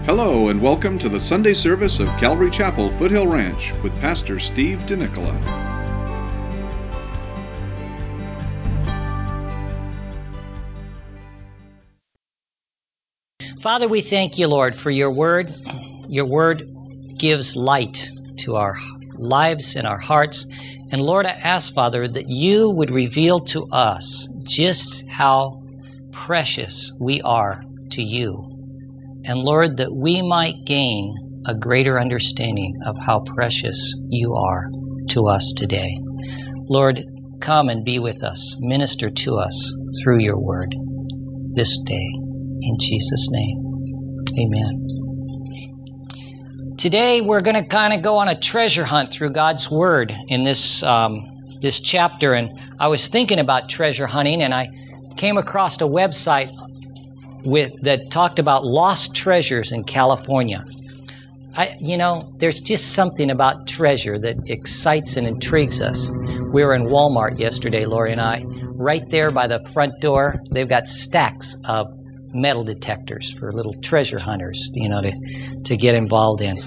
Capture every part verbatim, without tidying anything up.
Hello and welcome to the Sunday service of Calvary Chapel, Foothill Ranch with Pastor Steve DeNicola. Father, we thank you, Lord, for your word. Your word gives light to our lives and our hearts. And Lord, I ask, Father, that you would reveal to us just how precious we are to you. And Lord, that we might gain a greater understanding of how precious you are to us today. Lord, come and be with us. Minister to us through your word this day. In Jesus' name, amen. Today we're going to kind of go on a treasure hunt through God's word in this um, this chapter. And I was thinking about treasure hunting, and I came across a website with that talked about lost treasures in California. I, you know, there's just something about treasure that excites and intrigues us. We were in Walmart yesterday, Lori and I. Right there by the front door, they've got stacks of metal detectors for little treasure hunters, you know, to, to get involved in.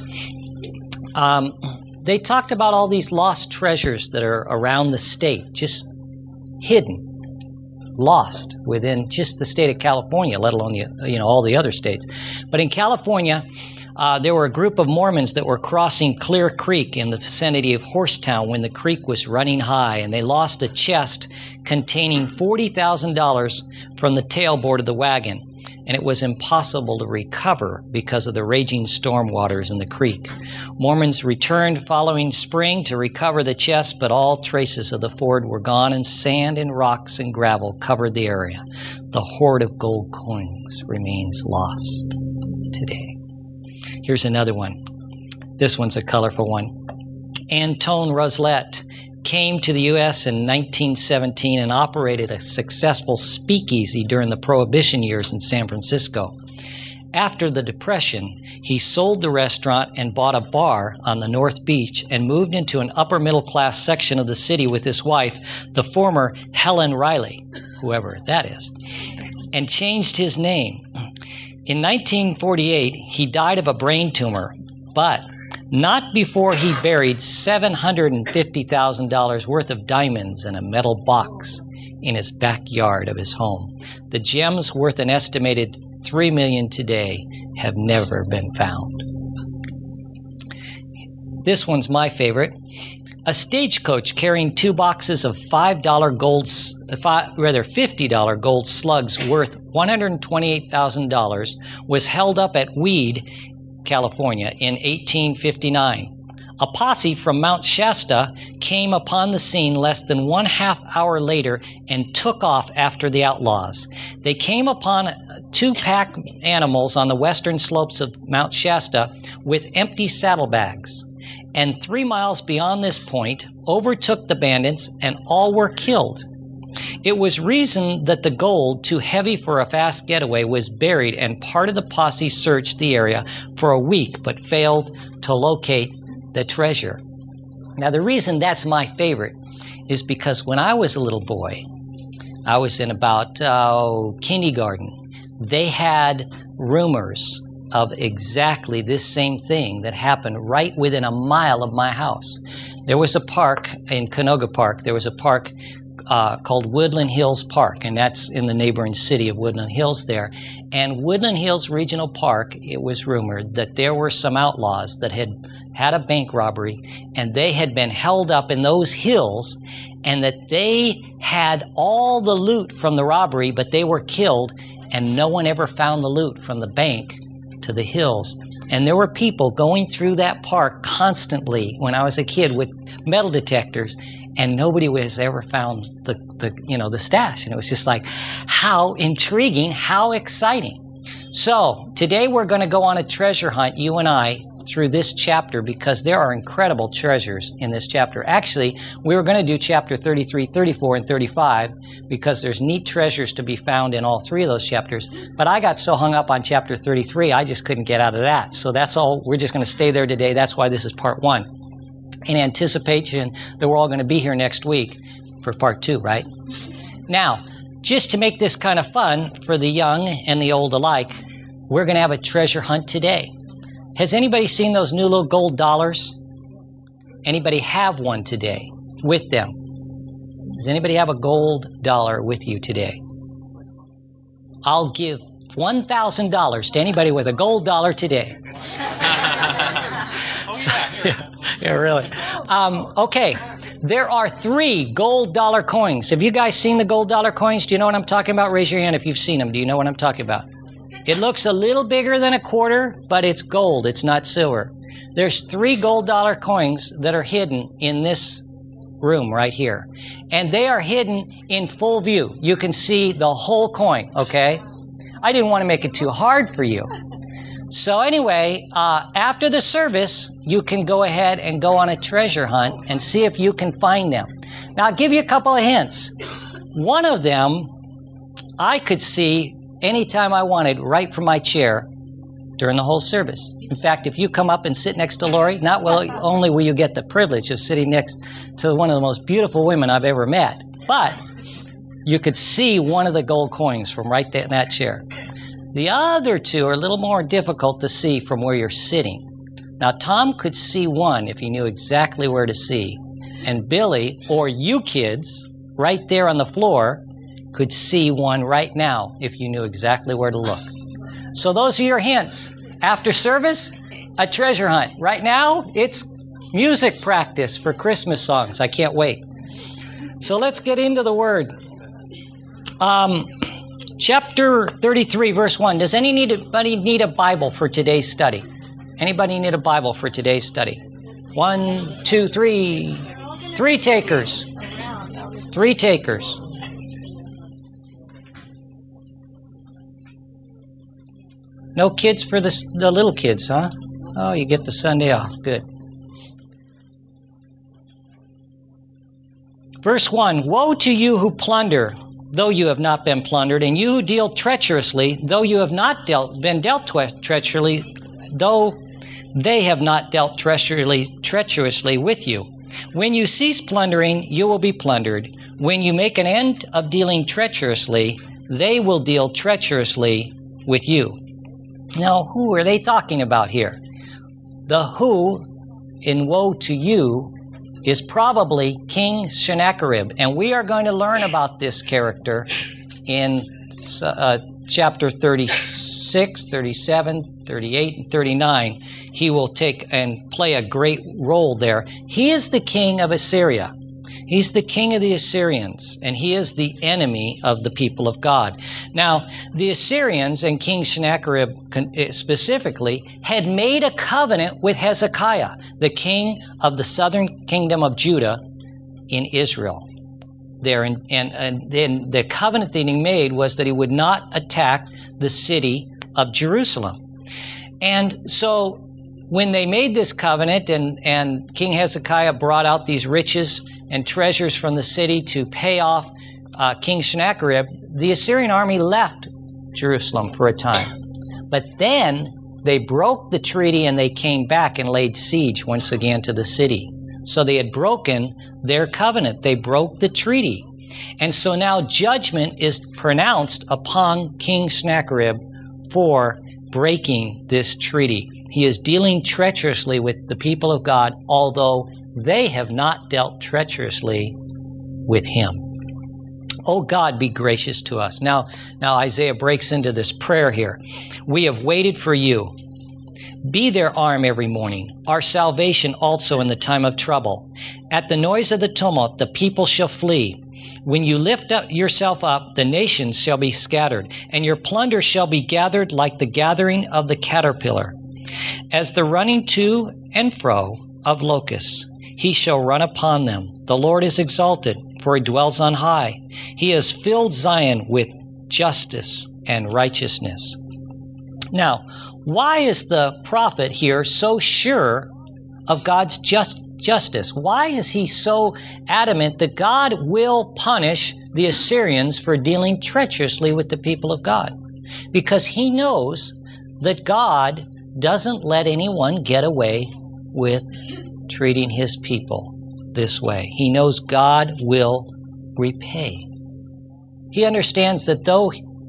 Um, they talked about all these lost treasures that are around the state, just hidden, lost within just the state of California, let alone the, you know, all the other states. But in California, uh, there were a group of Mormons that were crossing Clear Creek in the vicinity of Horsetown when the creek was running high, and they lost a chest containing forty thousand dollars from the tailboard of the wagon. And it was impossible to recover because of the raging storm waters in the creek. Mormons returned following spring to recover the chest, but all traces of the ford were gone, and sand and rocks and gravel covered the area. The hoard of gold coins remains lost today. Here's another one. This one's a colorful one. Antone Roslett came to the U S in nineteen seventeen and operated a successful speakeasy during the Prohibition years in San Francisco. After the Depression, he sold the restaurant and bought a bar on the North Beach and moved into an upper middle class section of the city with his wife, the former Helen Riley, whoever that is, and changed his name. In nineteen forty-eight, he died of a brain tumor, but not before he buried seven hundred fifty thousand dollars worth of diamonds in a metal box in his backyard of his home. The gems, worth an estimated three million dollars today, have never been found. This one's my favorite. A stagecoach carrying two boxes of five dollar gold, five, rather fifty dollar gold slugs worth one hundred twenty-eight thousand dollars was held up at Weed, California in eighteen fifty-nine. A posse from Mount Shasta came upon the scene less than one half hour later and took off after the outlaws. They came upon two pack animals on the western slopes of Mount Shasta with empty saddlebags, and three miles beyond this point overtook the bandits, and all were killed. It was reasoned that the gold, too heavy for a fast getaway, was buried, and part of the posse searched the area for a week but failed to locate the treasure. Now, the reason that's my favorite is because when I was a little boy, I was in about uh, kindergarten, they had rumors of exactly this same thing that happened right within a mile of my house. There was a park in Canoga Park. There was a park Uh, called Woodland Hills Park, and that's in the neighboring city of Woodland Hills there. And Woodland Hills Regional Park, it was rumored that there were some outlaws that had had a bank robbery, and they had been held up in those hills, and that they had all the loot from the robbery, but they were killed, and no one ever found the loot from the bank to the hills. And there were people going through that park constantly when I was a kid with metal detectors, and nobody was ever found the, the you know, the stash. And it was just like, how intriguing, how exciting. So today we're going to go on a treasure hunt, you and I, through this chapter, because there are incredible treasures in this chapter. Actually, we were going to do chapter thirty-three, thirty-four, and thirty-five because there's neat treasures to be found in all three of those chapters. But I got so hung up on chapter thirty-three, I just couldn't get out of that. So that's all. We're just going to stay there today. That's why this is part one, in anticipation that we're all going to be here next week for part two, right? Now, just to make this kind of fun for the young and the old alike, we're going to have a treasure hunt today. Has anybody seen those new little gold dollars? Anybody have one today with them? Does anybody have a gold dollar with you today? I'll give one thousand dollars to anybody with a gold dollar today. So, yeah, yeah, really. Um, okay, there are three gold dollar coins. Have you guys seen the gold dollar coins? Do you know what I'm talking about? Raise your hand if you've seen them. Do you know what I'm talking about? It looks a little bigger than a quarter, but it's gold. It's not silver. There's three gold dollar coins that are hidden in this room right here. And they are hidden in full view. You can see the whole coin, okay? I didn't want to make it too hard for you. So anyway, uh, after the service, you can go ahead and go on a treasure hunt and see if you can find them. Now, I'll give you a couple of hints. One of them, I could see anytime I wanted right from my chair during the whole service. In fact, if you come up and sit next to Lori, not will, only will you get the privilege of sitting next to one of the most beautiful women I've ever met, but you could see one of the gold coins from right there in that chair. The other two are a little more difficult to see from where you're sitting. Now, Tom could see one if he knew exactly where to see. And Billy, or you kids, right there on the floor, could see one right now if you knew exactly where to look. So those are your hints. After service, a treasure hunt. Right now, it's music practice for Christmas songs. I can't wait. So let's get into the Word. Um... Chapter thirty-three, verse one. Does anybody need a Bible for today's study? Anybody need a Bible for today's study? One, two, three. Three takers. Three takers. No kids for the, the little kids, huh? Oh, you get the Sunday off. Good. Verse one. Woe to you who plunder, though you have not been plundered, and you who deal treacherously, though you have not dealt, been dealt treacherously, though they have not dealt treacherously, treacherously with you. When you cease plundering, you will be plundered. When you make an end of dealing treacherously, they will deal treacherously with you. Now, who are they talking about here? The who in woe to you is probably King Sennacherib. And we are going to learn about this character in uh, chapter thirty-six, thirty-seven, thirty-eight, and thirty-nine. He will take and play a great role there. He is the king of Assyria. He's the king of the Assyrians, and he is the enemy of the people of God. Now, the Assyrians and King Sennacherib specifically had made a covenant with Hezekiah, the king of the southern kingdom of Judah in Israel. There, and, and, and then the covenant that he made was that he would not attack the city of Jerusalem. And so when they made this covenant and, and King Hezekiah brought out these riches and treasures from the city to pay off uh, King Sennacherib, the Assyrian army left Jerusalem for a time. But then they broke the treaty and they came back and laid siege once again to the city. So they had broken their covenant. They broke the treaty. And so now judgment is pronounced upon King Sennacherib for breaking this treaty. He is dealing treacherously with the people of God, although they have not dealt treacherously with him. Oh God, be gracious to us. Now, now Isaiah breaks into this prayer here. We have waited for you. Be their arm every morning, our salvation also in the time of trouble. At the noise of the tumult, the people shall flee. When you lift up yourself up, the nations shall be scattered, and your plunder shall be gathered like the gathering of the caterpillar. As the running to and fro of locusts, he shall run upon them. The Lord is exalted, for he dwells on high. He has filled Zion with justice and righteousness. Now, why is the prophet here so sure of God's just justice? Why is he so adamant that God will punish the Assyrians for dealing treacherously with the people of God? Because he knows that God doesn't let anyone get away with treating his people this way. He knows God will repay. He understands that though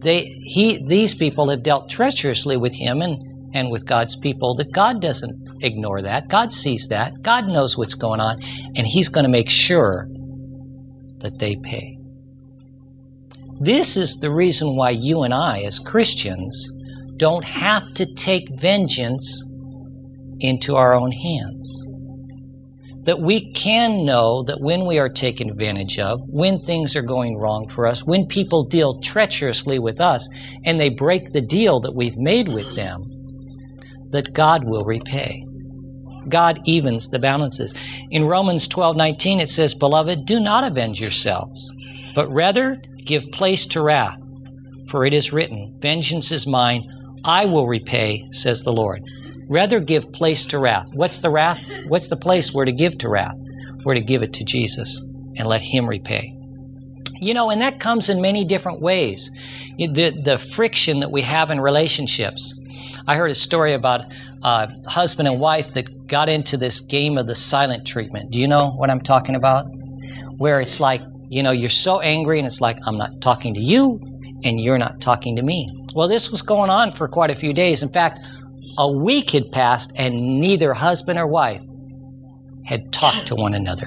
they he these people have dealt treacherously with him and, and with God's people, that God doesn't ignore that. God sees that. God knows what's going on, and he's going to make sure that they pay. This is the reason why you and I, as Christians, don't have to take vengeance into our own hands. That we can know that when we are taken advantage of, when things are going wrong for us, when people deal treacherously with us and they break the deal that we've made with them, that God will repay. God evens the balances. In Romans twelve nineteen it says, "Beloved, do not avenge yourselves, but rather give place to wrath. For it is written, Vengeance is mine, I will repay, says the Lord." Rather give place to wrath. What's the wrath? What's the place we're to give to wrath? We're to give it to Jesus and let him repay. You know, and that comes in many different ways. The, the friction that we have in relationships. I heard a story about a husband and wife that got into this game of the silent treatment. Do you know what I'm talking about? Where it's like, you know, you're so angry and it's like, I'm not talking to you and you're not talking to me. Well, this was going on for quite a few days. In fact, a week had passed and neither husband or wife had talked to one another.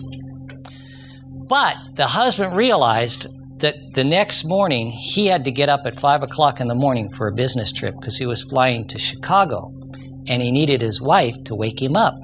But the husband realized that the next morning he had to get up at five o'clock in the morning for a business trip because he was flying to Chicago and he needed his wife to wake him up.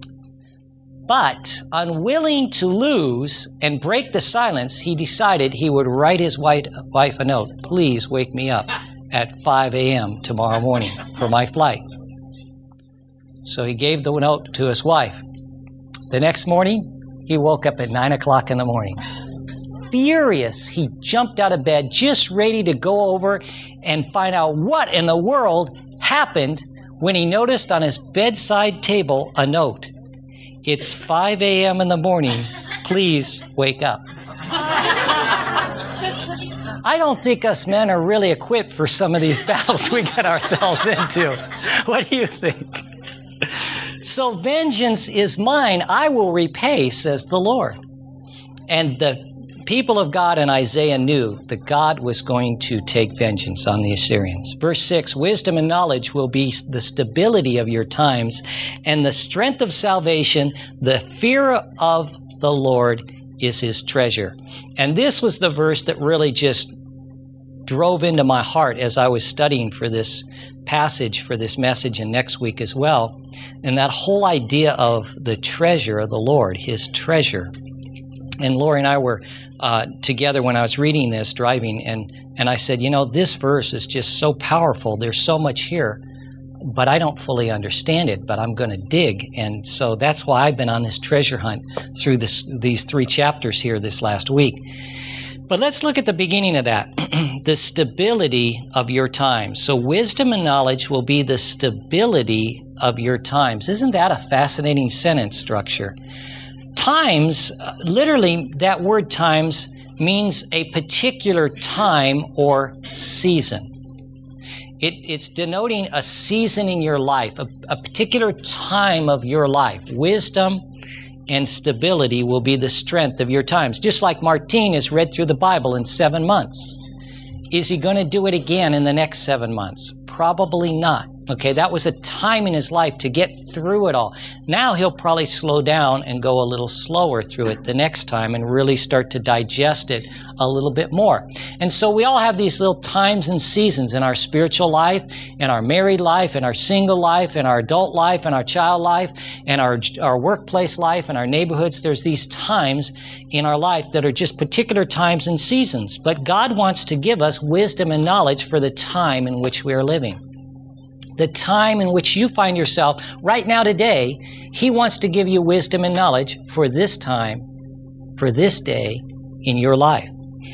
But unwilling to lose and break the silence, he decided he would write his wife a note. "Please wake me up at five a.m. tomorrow morning for my flight." So he gave the note to his wife. The next morning, he woke up at nine o'clock in the morning. Furious, he jumped out of bed, just ready to go over and find out what in the world happened when he noticed on his bedside table a note. "It's five a.m. in the morning. Please wake up." I don't think us men are really equipped for some of these battles we get ourselves into. What do you think? So vengeance is mine, I will repay, says the Lord. And the people of God in Isaiah knew that God was going to take vengeance on the Assyrians. Verse six, "Wisdom and knowledge will be the stability of your times, and the strength of salvation, the fear of the Lord is his treasure." And this was the verse that really just drove into my heart as I was studying for this passage, for this message, and next week as well. And that whole idea of the treasure of the Lord, his treasure. And Lori and I were uh, together when I was reading this, driving, and, and I said, you know, this verse is just so powerful. There's so much here, but I don't fully understand it, but I'm going to dig. And so that's why I've been on this treasure hunt through this, these three chapters here this last week. But let's look at the beginning of that, the stability of your times. So wisdom and knowledge will be the stability of your times. Isn't that a fascinating sentence structure? Times, literally that word times means a particular time or season. It, it's denoting a season in your life, a, a particular time of your life. Wisdom and stability will be the strength of your times. Just like Martin has read through the Bible in seven months. Is he going to do it again in the next seven months? Probably not. Okay, that was a time in his life to get through it all. Now he'll probably slow down and go a little slower through it the next time and really start to digest it a little bit more. And so we all have these little times and seasons in our spiritual life, in our married life, in our single life, in our adult life, in our child life, in our, our workplace life, in our neighborhoods. There's these times in our life that are just particular times and seasons. But God wants to give us wisdom and knowledge for the time in which we are living. The time in which you find yourself right now today, he wants to give you wisdom and knowledge for this time, for this day in your life.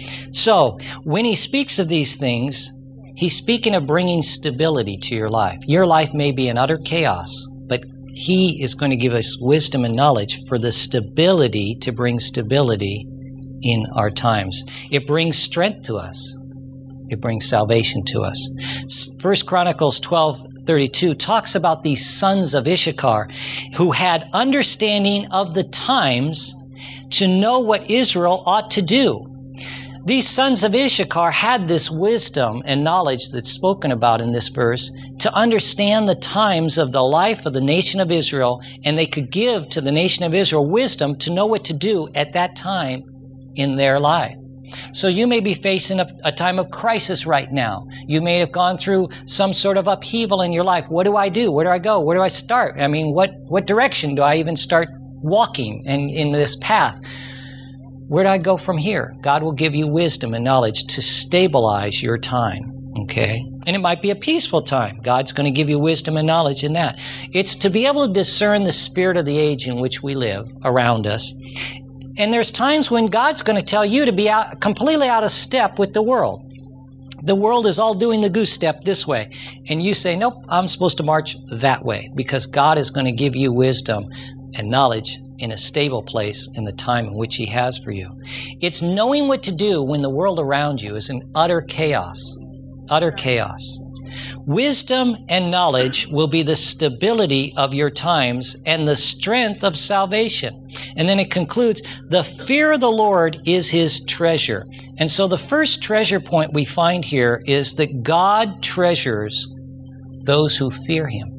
So when he speaks of these things, he's speaking of bringing stability to your life. Your life may be in utter chaos, but he is going to give us wisdom and knowledge for the stability to bring stability in our times. It brings strength to us. It brings salvation to us. First Chronicles twelve thirty-two talks about these sons of Issachar who had understanding of the times to know what Israel ought to do. These sons of Issachar had this wisdom and knowledge that's spoken about in this verse to understand the times of the life of the nation of Israel, and they could give to the nation of Israel wisdom to know what to do at that time in their life. So you may be facing a, a time of crisis right now. You may have gone through some sort of upheaval in your life. What do I do? Where do I go? Where do I start? I mean, what, what direction do I even start walking in, in this path? Where do I go from here? God will give you wisdom and knowledge to stabilize your time, okay? And it might be a peaceful time. God's going to give you wisdom and knowledge in that. It's to be able to discern the spirit of the age in which we live around us. And there's times when God's going to tell you to be out, completely out of step with the world. The world is all doing the goose step this way. And you say, nope, I'm supposed to march that way, because God is going to give you wisdom and knowledge in a stable place in the time in which He has for you. It's knowing what to do when the world around you is in utter chaos. Utter chaos. Wisdom and knowledge will be the stability of your times and the strength of salvation. And then it concludes, the fear of the Lord is His treasure. And so the first treasure point we find here is that God treasures those who fear Him.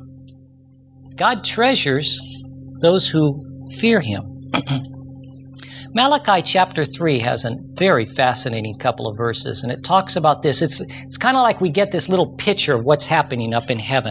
God treasures those who fear Him. Malachi chapter three has a very fascinating couple of verses, and it talks about this. It's, it's kind of like we get this little picture of what's happening up in heaven.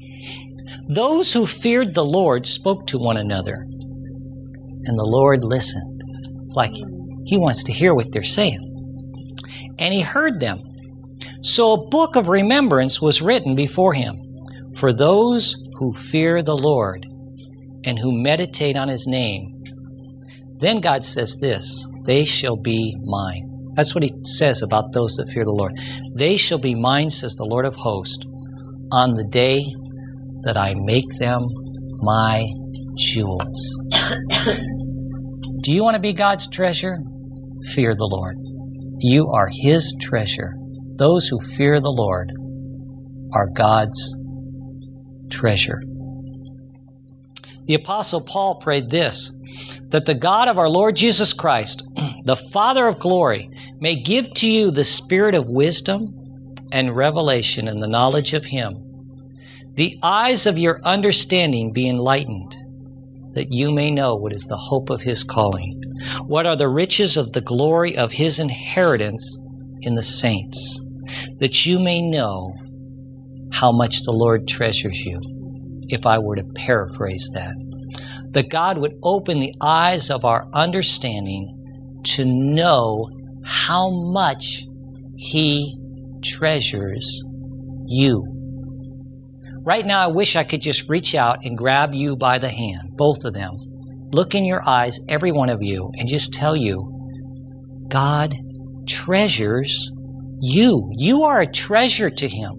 Those who feared the Lord spoke to one another, and the Lord listened. It's like He wants to hear what they're saying. And He heard them. So a book of remembrance was written before Him for those who fear the Lord and who meditate on His name. Then God says this, they shall be mine. That's what He says about those that fear the Lord. They shall be mine, says the Lord of hosts, on the day that I make them my jewels. Do you want to be God's treasure? Fear the Lord. You are His treasure. Those who fear the Lord are God's treasure. The Apostle Paul prayed this, that the God of our Lord Jesus Christ, the Father of glory, may give to you the spirit of wisdom and revelation in the knowledge of Him, the eyes of your understanding be enlightened, that you may know what is the hope of His calling, what are the riches of the glory of His inheritance in the saints, that you may know how much the Lord treasures you, if I were to paraphrase that. That God would open the eyes of our understanding to know how much He treasures you. Right now, I wish I could just reach out and grab you by the hand, both of them, look in your eyes, every one of you, and just tell you, God treasures you. You are a treasure to Him.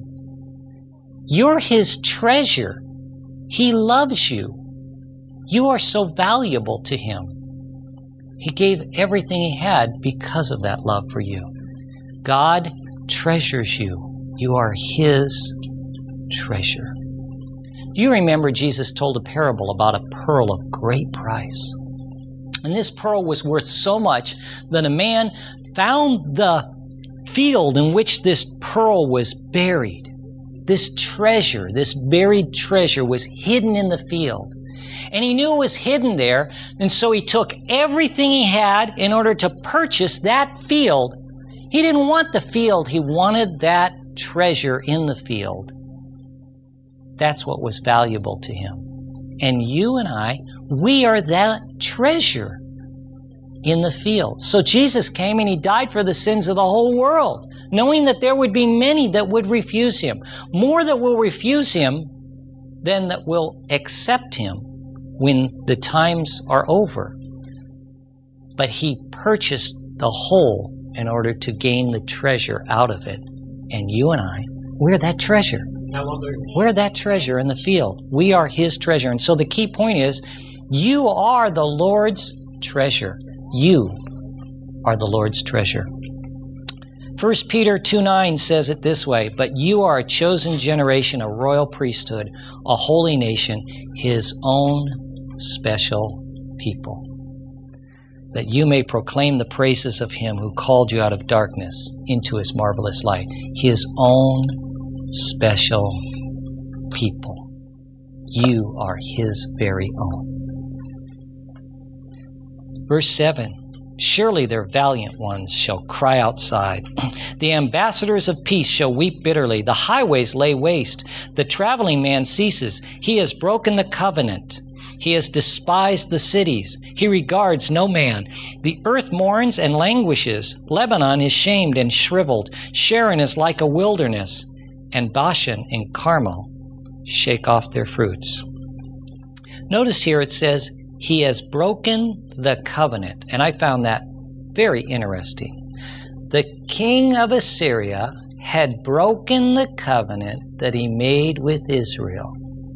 You're His treasure. He loves you. You are so valuable to Him. He gave everything He had because of that love for you. God treasures you. You are His treasure. Do you remember Jesus told a parable about a pearl of great price? And this pearl was worth so much that a man found the field in which this pearl was buried. This treasure, this buried treasure was hidden in the field. And he knew it was hidden there, and so he took everything he had in order to purchase that field. He didn't want the field, he wanted that treasure in the field. That's what was valuable to him. And you and I, we are that treasure in the field. So Jesus came and He died for the sins of the whole world, knowing that there would be many that would refuse Him. More that will refuse Him than that will accept Him when the times are over. But He purchased the whole in order to gain the treasure out of it. And you and I, we're that treasure. We're that treasure in the field. We are His treasure. And so the key point is, you are the Lord's treasure. You are the Lord's treasure. First Peter two nine says it this way, but you are a chosen generation, a royal priesthood, a holy nation, His own special people. that you may proclaim the praises of him who called you out of darkness into his marvelous light, his own special people. You are his very own. Verse seven, surely their valiant ones shall cry outside. The ambassadors of peace shall weep bitterly. The highways lay waste. The traveling man ceases. He has broken the covenant. He has despised the cities. He regards no man. The earth mourns and languishes. Lebanon is shamed and shriveled. Sharon is like a wilderness. And Bashan and Carmel shake off their fruits. Notice here it says, he has broken the covenant. And I found that very interesting. The king of Assyria had broken the covenant that he made with Israel.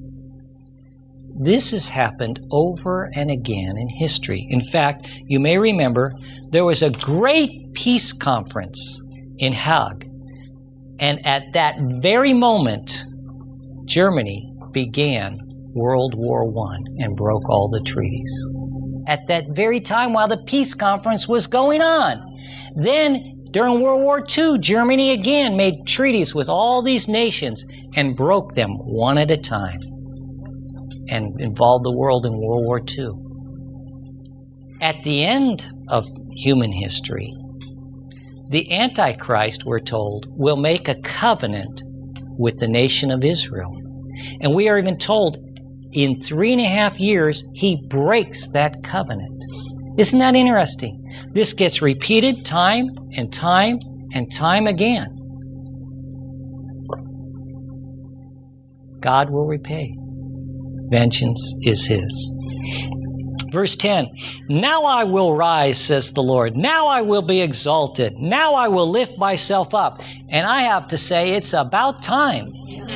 This has happened over and again in history. In fact, you may remember there was a great peace conference in Hague. And at that very moment, Germany began World War One and broke all the treaties. At that very time while the peace conference was going on. Then, during World War Two, Germany again made treaties with all these nations and broke them one at a time and involved the world in World War Two. At the end of human history, the Antichrist, we're told, will make a covenant with the nation of Israel. And we are even told in three and a half years, he breaks that covenant. Isn't that interesting? This gets repeated time and time and time again. God will repay. Vengeance is his. Verse ten, now I will rise, says the Lord. Now I will be exalted. Now I will lift myself up. And I have to say, it's about time.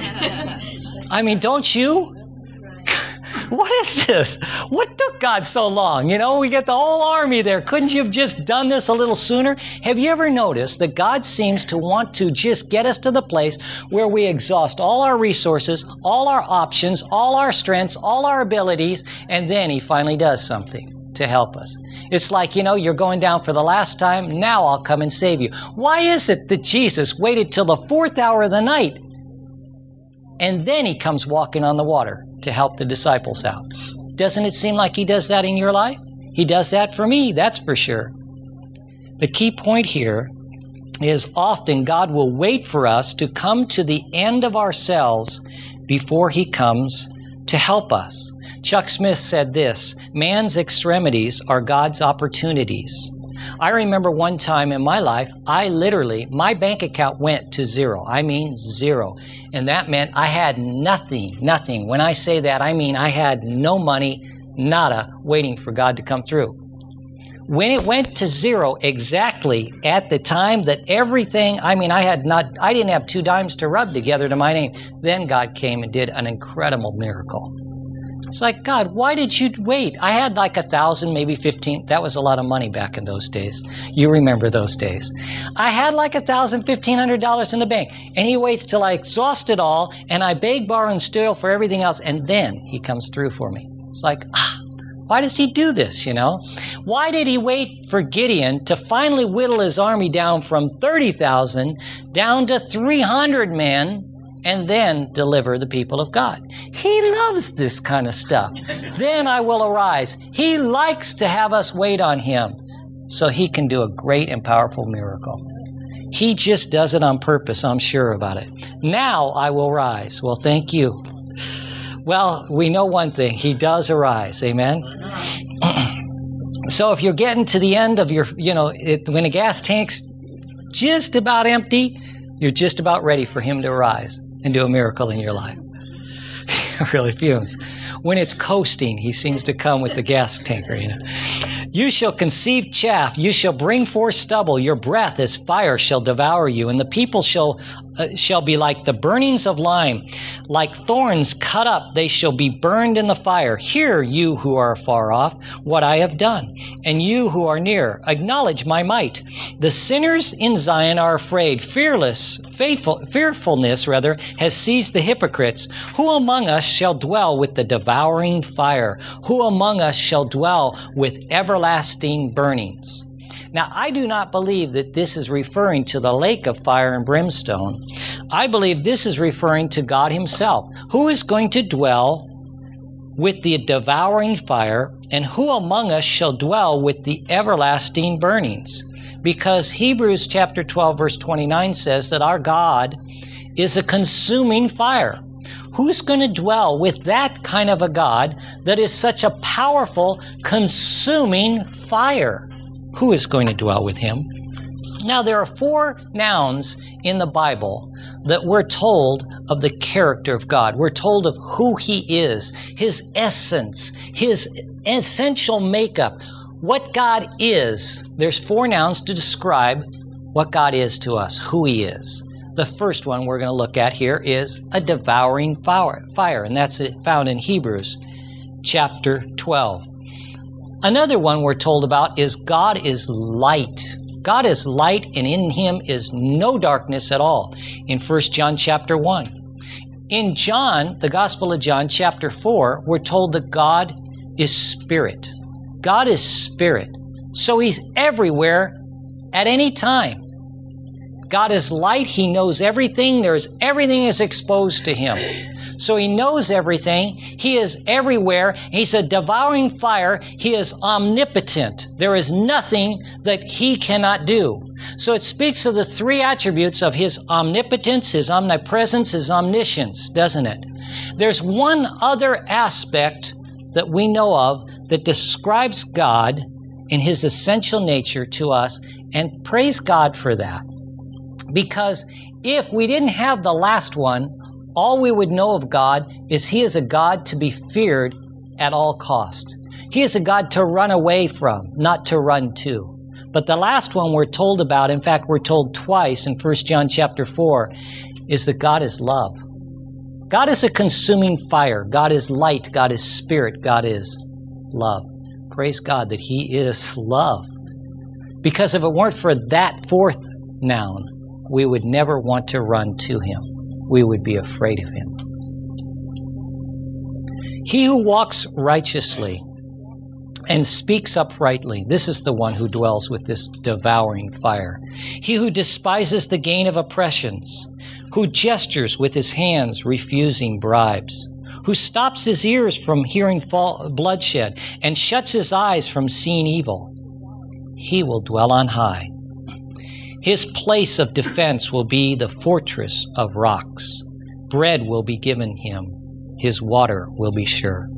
I mean, don't you? What is this? What took God so long? You know, we get the whole army there. Couldn't you have just done this a little sooner? Have you ever noticed that God seems to want to just get us to the place where we exhaust all our resources, all our options, all our strengths, all our abilities, and then he finally does something to help us? It's like, you know, you're going down for the last time. Now I'll come and save you. Why is it that Jesus waited till the fourth hour of the night and then he comes walking on the water to help the disciples out? Doesn't it seem like he does that in your life? He does that for me, that's for sure. The key point here is often God will wait for us to come to the end of ourselves before he comes to help us. Chuck Smith said this, man's extremities are God's opportunities. I remember one time in my life, I literally, my bank account went to zero. I mean zero. And that meant I had nothing, nothing. When I say that, I mean I had no money, nada, waiting for God to come through. When it went to zero exactly at the time that everything, I mean, I had not, I didn't have two dimes to rub together to my name. Then God came and did an incredible miracle. It's like, God, why did you wait? I had like a thousand, maybe fifteen. That was a lot of money back in those days. You remember those days. I had like a thousand, fifteen hundred dollars in the bank. And he waits till I exhaust it all. And I beg, borrow, and steal for everything else. And then he comes through for me. It's like, ah, why does he do this, you know? Why did he wait for Gideon to finally whittle his army down from thirty thousand down to three hundred men? And then deliver the people of God. He loves this kind of stuff. Then I will arise. He likes to have us wait on him so he can do a great and powerful miracle. He just does it on purpose, I'm sure about it. Now I will rise. Well, thank you. Well, we know one thing. He does arise. Amen? So if you're getting to the end of your, you know, it, when the gas tank's just about empty, you're just about ready for him to arise and do a miracle in your life. It really fumes. When it's coasting, he seems to come with the gas tanker, you know. You shall conceive chaff, you shall bring forth stubble, your breath as fire shall devour you, and the people shall uh, shall be like the burnings of lime, like thorns cut up, they shall be burned in the fire. Hear, you who are far off, what I have done, and you who are near, acknowledge my might. The sinners in Zion are afraid, fearless, faithful, fearfulness rather, has seized the hypocrites. Who among us shall dwell with the devouring fire? Who among us shall dwell with everlasting everlasting burnings. Now, I do not believe that this is referring to the lake of fire and brimstone. I believe this is referring to God himself, who is going to dwell with the devouring fire, and who among us shall dwell with the everlasting burnings? Because Hebrews chapter twelve verse twenty-nine says that our God is a consuming fire. Who's going to dwell with that kind of a God that is such a powerful, consuming fire? Who is going to dwell with him? Now, there are four nouns in the Bible that we're told of the character of God. We're told of who he is, his essence, his essential makeup, what God is. There's four nouns to describe what God is to us, who he is. The first one we're going to look at here is a devouring fire, fire, and that's found in Hebrews chapter twelve. Another one we're told about is God is light. God is light, and in him is no darkness at all, in First John chapter one. In John, the Gospel of John chapter four, we're told that God is spirit. God is spirit. So he's everywhere at any time. God is light. He knows everything. There's everything is exposed to him. So he knows everything. He is everywhere. He's a devouring fire. He is omnipotent. There is nothing that he cannot do. So it speaks of the three attributes of his omnipotence, his omnipresence, his omniscience, doesn't it? There's one other aspect that we know of that describes God in his essential nature to us, and praise God for that. Because if we didn't have the last one, all we would know of God is he is a God to be feared at all cost. He is a God to run away from, not to run to. But the last one we're told about, in fact, we're told twice in First John chapter four, is that God is love. God is a consuming fire. God is light. God is spirit. God is love. Praise God that he is love. Because if it weren't for that fourth noun, we would never want to run to him. We would be afraid of him. He who walks righteously and speaks uprightly, this is the one who dwells with this devouring fire. He who despises the gain of oppressions, who gestures with his hands refusing bribes, who stops his ears from hearing fall, bloodshed and shuts his eyes from seeing evil, he will dwell on high. His place of defense will be the fortress of rocks. Bread will be given him. His water will be sure.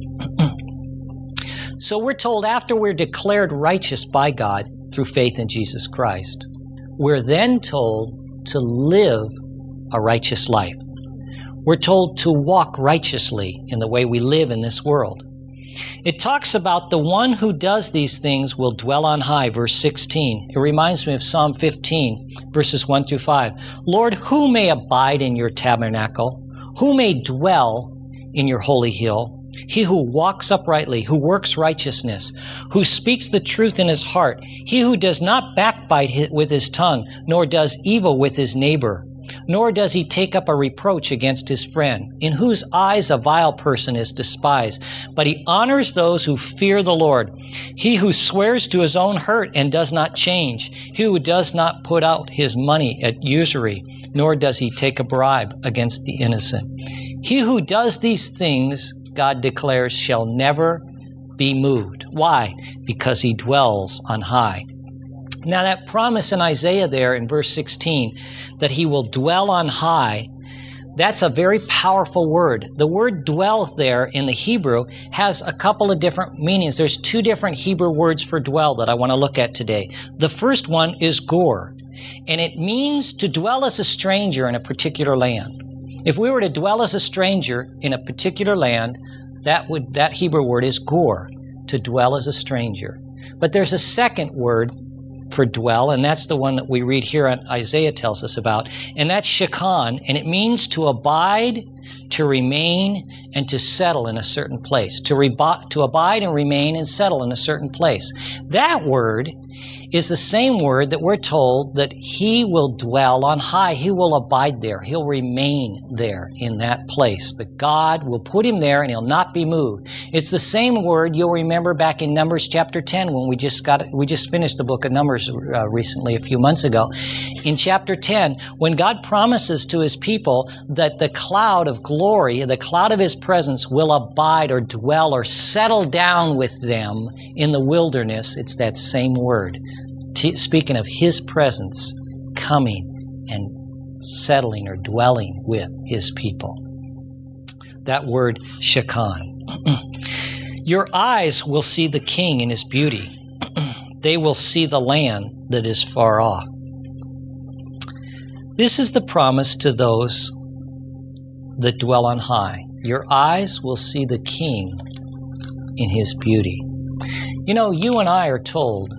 So we're told after we're declared righteous by God through faith in Jesus Christ, we're then told to live a righteous life. We're told to walk righteously in the way we live in this world. It talks about the one who does these things will dwell on high, verse sixteen. It reminds me of Psalm fifteen, verses one through five. Lord, who may abide in your tabernacle? Who may dwell in your holy hill? He who walks uprightly, who works righteousness, who speaks the truth in his heart, he who does not backbite with his tongue, nor does evil with his neighbor, nor does he take up a reproach against his friend, in whose eyes a vile person is despised, but he honors those who fear the Lord. He who swears to his own hurt and does not change, he who does not put out his money at usury, nor does he take a bribe against the innocent. He who does these things, God declares, shall never be moved. Why? Because he dwells on high. Now that promise in Isaiah there in verse sixteen, that he will dwell on high, that's a very powerful word. The word dwell there in the Hebrew has a couple of different meanings. There's two different Hebrew words for dwell that I want to look at today. The first one is gor, and it means to dwell as a stranger in a particular land. If we were to dwell as a stranger in a particular land, that would that Hebrew word is gor, to dwell as a stranger. But there's a second word for dwell, and that's the one that we read here on Isaiah tells us about, and that's shekhan, and it means to abide, to remain and to settle in a certain place, to, rebo- to abide and remain and settle in a certain place. That word is the same word that we're told that he will dwell on high. He will abide there. He'll remain there in that place. That God will put him there and he'll not be moved. It's the same word you'll remember back in Numbers chapter ten when we just got we just finished the book of Numbers uh, recently a few months ago. In chapter ten, when God promises to his people that the cloud of glory, the cloud of his presence will abide or dwell or settle down with them in the wilderness, it's that same word. T- speaking of his presence coming and settling or dwelling with his people. That word, Shekan. Your eyes will see the king in his beauty. They will see the land that is far off. This is the promise to those that dwell on high. Your eyes will see the king in his beauty. You know, you and I are told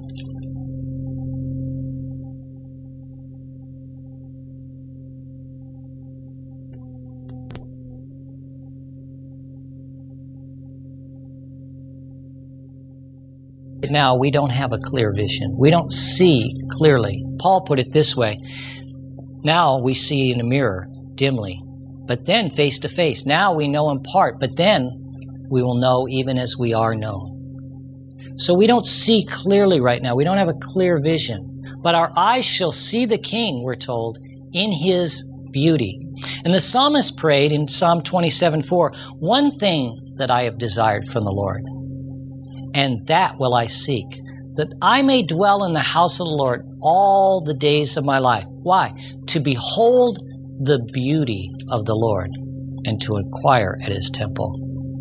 now we don't have a clear vision. We don't see clearly. Paul put it this way: now we see in a mirror dimly, but then face to face. Now we know in part, but then we will know even as we are known. So we don't see clearly right now. We don't have a clear vision. But our eyes shall see the King, we're told, in his beauty. And the psalmist prayed in Psalm twenty-seven four, one thing that I have desired from the Lord, and that will I seek, that I may dwell in the house of the Lord all the days of my life. Why? To behold the beauty of the Lord and to inquire at his temple.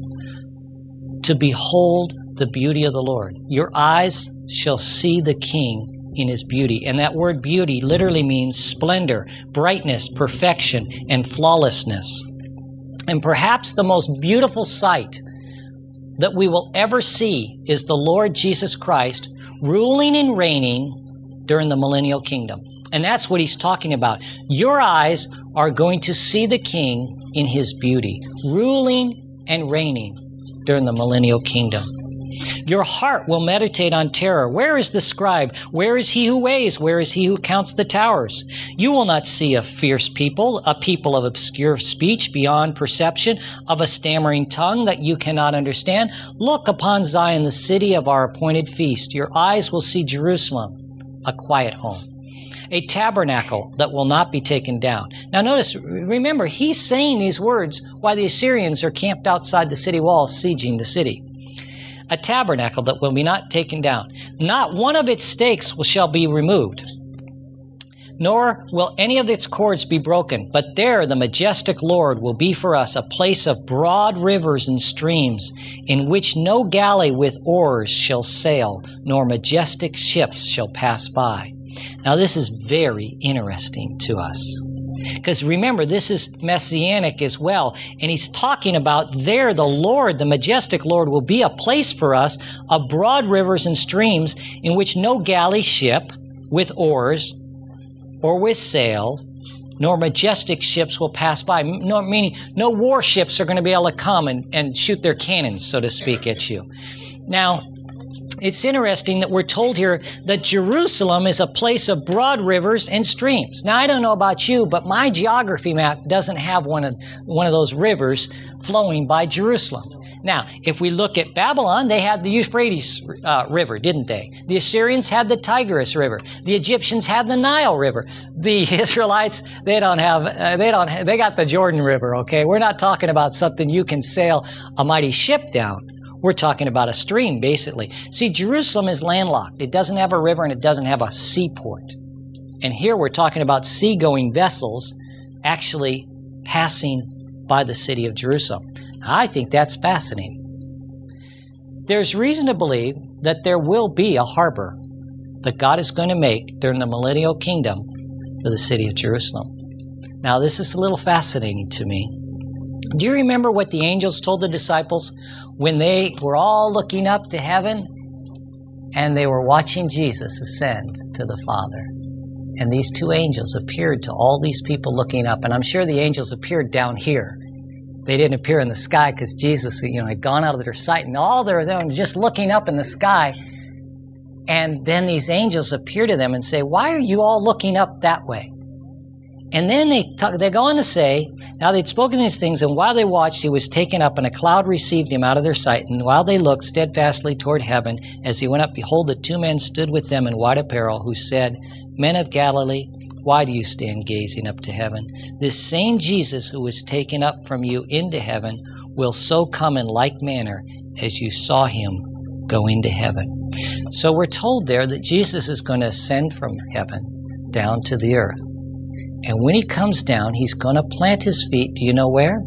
To behold the beauty of the Lord. Your eyes shall see the King in his beauty. And that word beauty literally means splendor, brightness, perfection, and flawlessness. And perhaps the most beautiful sight that we will ever see is the Lord Jesus Christ ruling and reigning during the millennial kingdom. And that's what he's talking about. Your eyes are going to see the King in his beauty, ruling and reigning during the millennial kingdom. Your heart will meditate on terror. Where is the scribe? Where is he who weighs? Where is he who counts the towers? You will not see a fierce people, a people of obscure speech beyond perception, of a stammering tongue that you cannot understand. Look upon Zion, the city of our appointed feast. Your eyes will see Jerusalem, a quiet home, a tabernacle that will not be taken down. Now notice, remember, he's saying these words while the Assyrians are camped outside the city walls, sieging the city. A tabernacle that will be not taken down. Not one of its stakes will, shall be removed, nor will any of its cords be broken. But there the majestic Lord will be for us a place of broad rivers and streams, in which no galley with oars shall sail, nor majestic ships shall pass by. Now this is very interesting to us. Because remember, this is messianic as well. And he's talking about there the Lord, the majestic Lord, will be a place for us of broad rivers and streams in which no galley ship with oars or with sails, nor majestic ships will pass by. No, meaning no warships are going to be able to come and, and shoot their cannons, so to speak, at you. Now, it's interesting that we're told here that Jerusalem is a place of broad rivers and streams. Now, I don't know about you, but my geography map doesn't have one of, one of those rivers flowing by Jerusalem. Now, if we look at Babylon, they had the Euphrates uh, River, didn't they? The Assyrians had the Tigris River. The Egyptians had the Nile River. The Israelites, they don't have, uh, they don't, have, they got the Jordan River, okay? We're not talking about something you can sail a mighty ship down. We're talking about a stream, basically. See, Jerusalem is landlocked. It doesn't have a river and it doesn't have a seaport. And here we're talking about seagoing vessels actually passing by the city of Jerusalem. I think that's fascinating. There's reason to believe that there will be a harbor that God is going to make during the millennial kingdom for the city of Jerusalem. Now, this is a little fascinating to me. Do you remember what the angels told the disciples when they were all looking up to heaven and they were watching Jesus ascend to the Father? And these two angels appeared to all these people looking up. And I'm sure the angels appeared down here They didn't appear in the sky because Jesus, you know, had gone out of their sight, and all they're just looking up in the sky. And then these angels appear to them and say, "Why are you all looking up that way?" And then they talk, they go on to say, now they'd spoken these things, and while they watched, he was taken up, and a cloud received him out of their sight. And while they looked steadfastly toward heaven, as he went up, behold, the two men stood with them in white apparel, who said, "Men of Galilee, why do you stand gazing up to heaven? This same Jesus who was taken up from you into heaven will so come in like manner as you saw him go into heaven." So we're told there that Jesus is going to ascend from heaven down to the earth. And when he comes down, he's going to plant his feet, do you know where?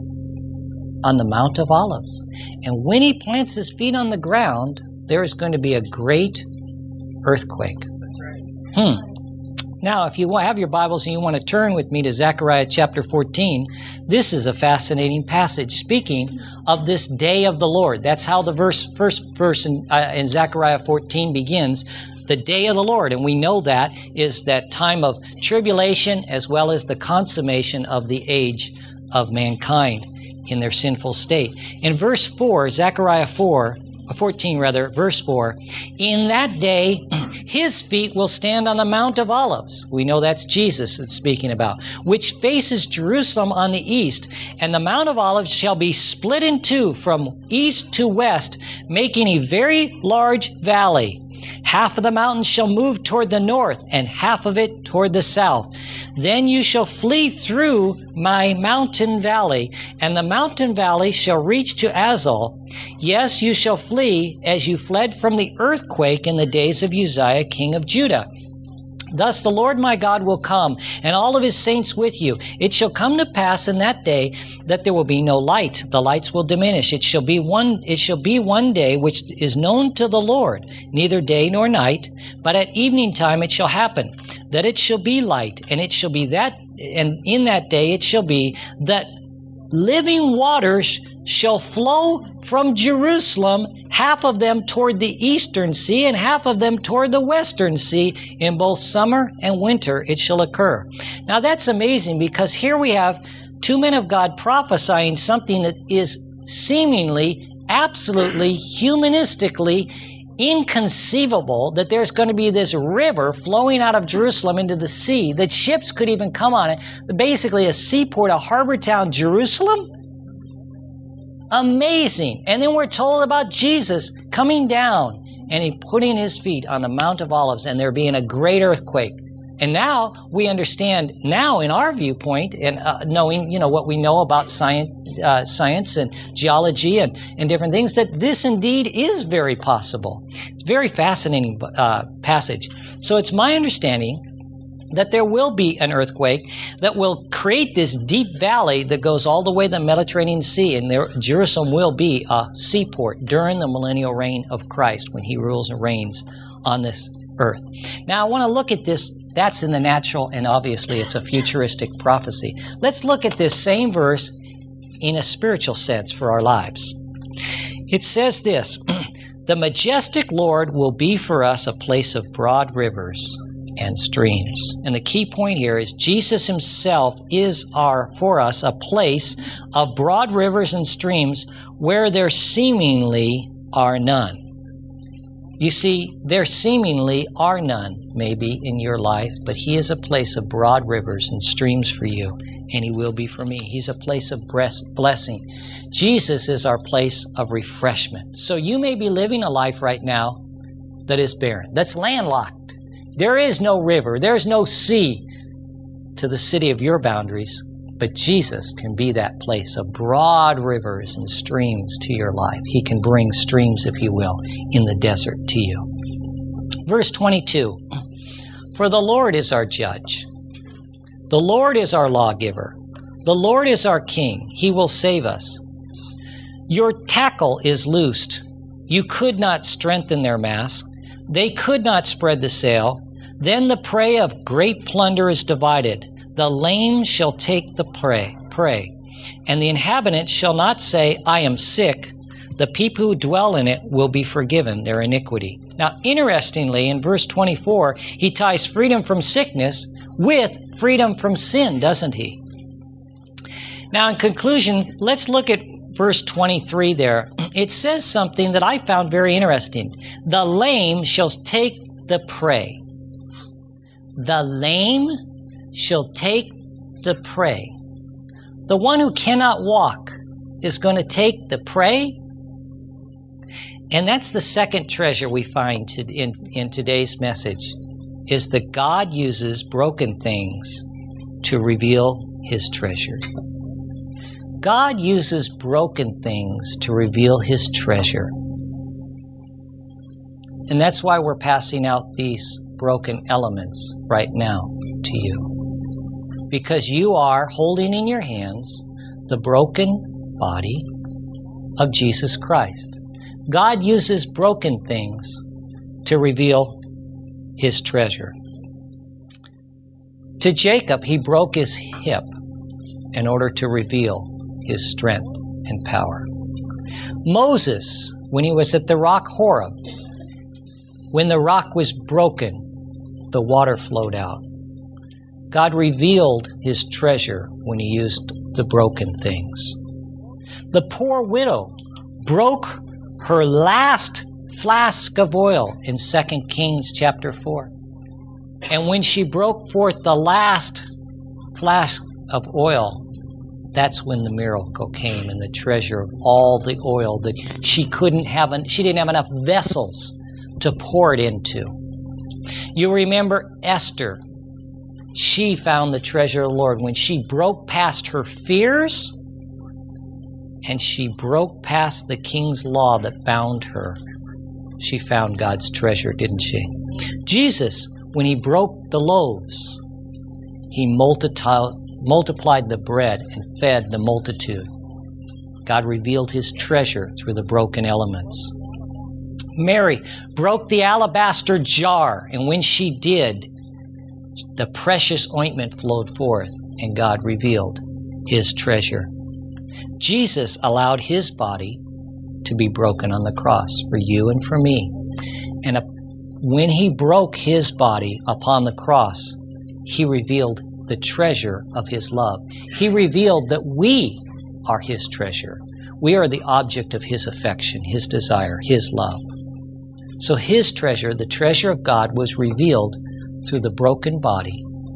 On the Mount of Olives. And when he plants his feet on the ground, there is going to be a great earthquake. That's right. Hmm. Now, if you have your Bibles and you want to turn with me to Zechariah chapter fourteen, this is a fascinating passage speaking of this day of the Lord. That's how the verse, first verse in, uh, in Zechariah fourteen begins. The day of the Lord, and we know that is that time of tribulation as well as the consummation of the age of mankind in their sinful state. In verse four, Zechariah four, fourteen rather, verse four, in that day his feet will stand on the Mount of Olives. We know that's Jesus it's speaking about, which faces Jerusalem on the east, and the Mount of Olives shall be split in two from east to west, making a very large valley. Half of the mountain shall move toward the north, and half of it toward the south. Then you shall flee through my mountain valley, and the mountain valley shall reach to Azal. Yes, you shall flee as you fled from the earthquake in the days of Uzziah, king of Judah. Thus the Lord my God will come, and all of his saints with you. It shall come to pass in that day that there will be no light. The lights will diminish. It shall be one, it shall be one day which is known to the Lord, neither day nor night. But at evening time it shall happen that it shall be light, and it shall be that, and in that day it shall be that living waters shall flow from Jerusalem, half of them toward the eastern sea and half of them toward the western sea. In both summer and winter it shall occur. Now that's amazing, because here we have two men of God prophesying something that is seemingly, absolutely, humanistically inconceivable, that there's going to be this river flowing out of Jerusalem into the sea, that ships could even come on it. Basically a seaport, a harbor town, Jerusalem. Amazing. And then we're told about Jesus coming down and he putting his feet on the Mount of Olives, and there being a great earthquake. And now we understand, now in our viewpoint, and uh, knowing, you know, what we know about science, uh, science and geology and, and different things, that this indeed is very possible. It's a very fascinating uh, passage. So it's my understanding that there will be an earthquake that will create this deep valley that goes all the way to the Mediterranean Sea, and there, Jerusalem will be a seaport during the millennial reign of Christ, when he rules and reigns on this earth. Now I want to look at this. That's in the natural, and obviously it's a futuristic prophecy. Let's look at this same verse in a spiritual sense for our lives. It says this, the majestic Lord will be for us a place of broad rivers and streams. And the key point here is Jesus himself is our, for us, a place of broad rivers and streams where there seemingly are none. You see, there seemingly are none, maybe, in your life, but he is a place of broad rivers and streams for you, and he will be for me. He's a place of blessing. Jesus is our place of refreshment. So you may be living a life right now that is barren, that's landlocked. There is no river, there's no sea to the city of your boundaries, but Jesus can be that place of broad rivers and streams to your life. He can bring streams, if you will, in the desert to you. Verse twenty-two, for the Lord is our judge. The Lord is our lawgiver. The Lord is our king. He will save us. Your tackle is loosed. You could not strengthen their mast. They could not spread the sail. Then the prey of great plunder is divided. The lame shall take the prey, prey, and the inhabitant shall not say, I am sick. The people who dwell in it will be forgiven their iniquity. Now, interestingly, in verse twenty-four, he ties freedom from sickness with freedom from sin, doesn't he? Now, in conclusion, let's look at verse twenty-three there. It says something that I found very interesting. The lame shall take the prey. The lame shall take the prey. The one who cannot walk is going to take the prey. And that's the second treasure we find to, in, in today's message, is that God uses broken things to reveal His treasure. God uses broken things to reveal His treasure. And that's why we're passing out these broken elements right now to you. Because you are holding in your hands the broken body of Jesus Christ. God uses broken things to reveal His treasure. To Jacob, He broke his hip in order to reveal His strength and power. Moses, when he was at the rock Horeb, when the rock was broken, the water flowed out. God revealed His treasure when He used the broken things. The poor widow broke her last flask of oil in Second Kings chapter four. And when she broke forth the last flask of oil, that's when the miracle came and the treasure of all the oil that she couldn't have, an, she didn't have enough vessels to pour it into. You remember Esther. She found the treasure of the Lord when she broke past her fears and she broke past the king's law that bound her. She found God's treasure, didn't she? Jesus, when He broke the loaves, He multiplied multiplied the bread and fed the multitude. God revealed His treasure through the broken elements. Mary broke the alabaster jar, and when she did, the precious ointment flowed forth, and God revealed His treasure. Jesus allowed His body to be broken on the cross for you and for me. And when He broke His body upon the cross, He revealed the treasure of His love. He revealed that we are His treasure. We are the object of His affection, His desire, His love. So His treasure, the treasure of God, was revealed through the broken body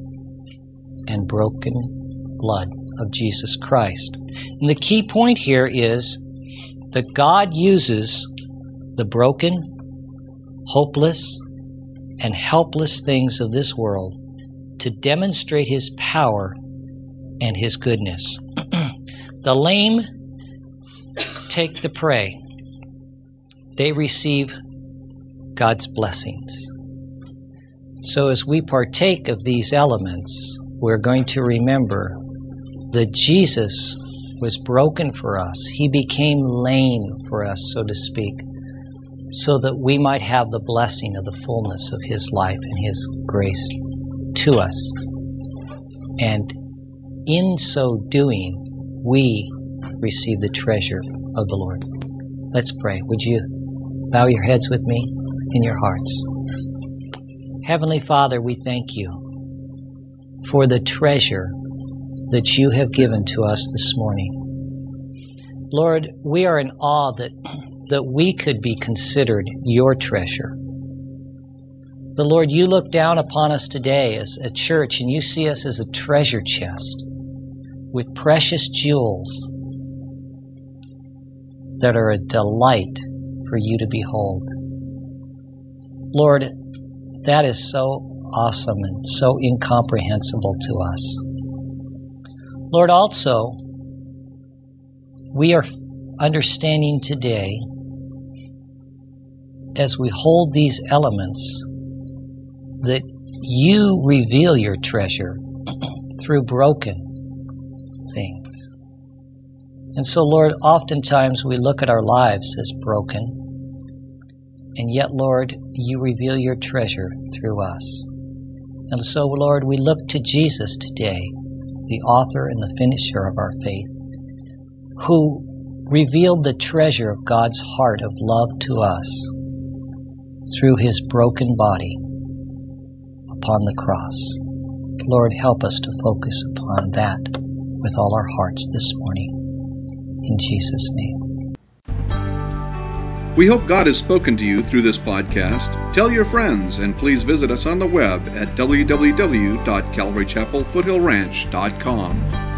and broken blood of Jesus Christ. And the key point here is that God uses the broken, hopeless, and helpless things of this world to demonstrate His power and His goodness. The lame take the prey. They receive God's blessings. So as we partake of these elements, we're going to remember that Jesus was broken for us. He became lame for us, so to speak, so that we might have the blessing of the fullness of His life and His grace to us. And in so doing, we receive the treasure of the Lord. Let's pray. Would you bow your heads with me in your hearts? Heavenly Father, we thank You for the treasure that You have given to us this morning. Lord, we are in awe that, that we could be considered Your treasure. But Lord, You look down upon us today as a church and You see us as a treasure chest with precious jewels that are a delight for You to behold. Lord, that is so awesome and so incomprehensible to us. Lord, also, we are understanding today, as we hold these elements, that You reveal Your treasure through broken things. And so, Lord, oftentimes we look at our lives as broken, and yet, Lord, You reveal Your treasure through us. And so, Lord, we look to Jesus today, the author and the finisher of our faith, who revealed the treasure of God's heart of love to us through His broken body upon the cross. Lord, help us to focus upon that with all our hearts this morning. In Jesus' name. We hope God has spoken to you through this podcast. Tell your friends, and please visit us on the web at w w w dot calvary chapel foothill ranch dot com.